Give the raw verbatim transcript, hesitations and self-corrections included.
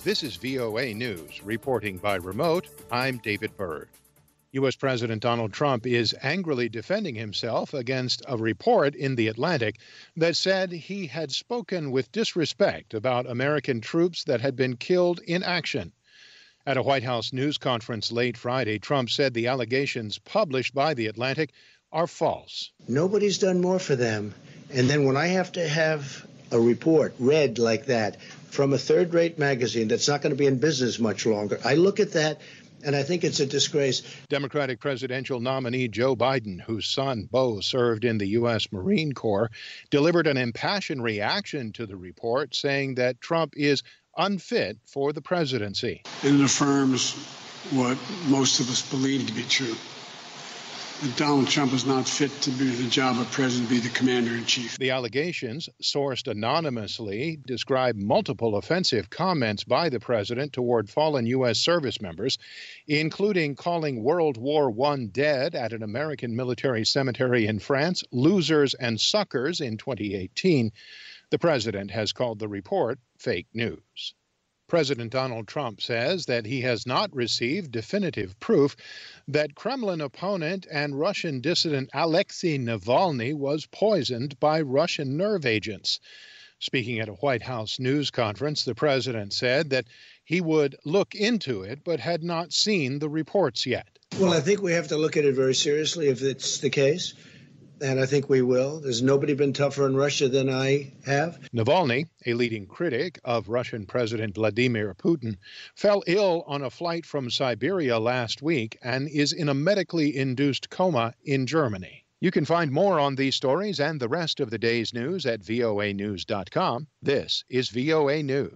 This is V O A News. Reporting by remote, I'm David Byrd. U S. President Donald Trump is angrily defending himself against a report in The Atlantic that said he had spoken with disrespect about American troops that had been killed in action. At a White House news conference late Friday, Trump said the allegations published by The Atlantic are false. Nobody's done more for them. And then when I have to have a report read like that from a third-rate magazine that's not going to be in business much longer, I look at that and I think it's a disgrace. Democratic presidential nominee Joe Biden, whose son Beau served in the U S. Marine Corps, delivered an impassioned reaction to the report, saying that Trump is unfit for the presidency. And it affirms what most of us believe to be true, that Donald Trump is not fit to do the job of president, be the commander-in-chief. The allegations, sourced anonymously, describe multiple offensive comments by the president toward fallen U S service members, including calling World War One dead at an American military cemetery in France losers and suckers in twenty eighteen. The president has called the report fake news. President Donald Trump says that he has not received definitive proof that Kremlin opponent and Russian dissident Alexei Navalny was poisoned by Russian nerve agents. Speaking at a White House news conference, the president said that he would look into it but had not seen the reports yet. Well, I think we have to look at it very seriously if it's the case. And I think we will. There's nobody been tougher in Russia than I have. Navalny, a leading critic of Russian President Vladimir Putin, fell ill on a flight from Siberia last week and is in a medically induced coma in Germany. You can find more on these stories and the rest of the day's news at voa news dot com. This is V O A News.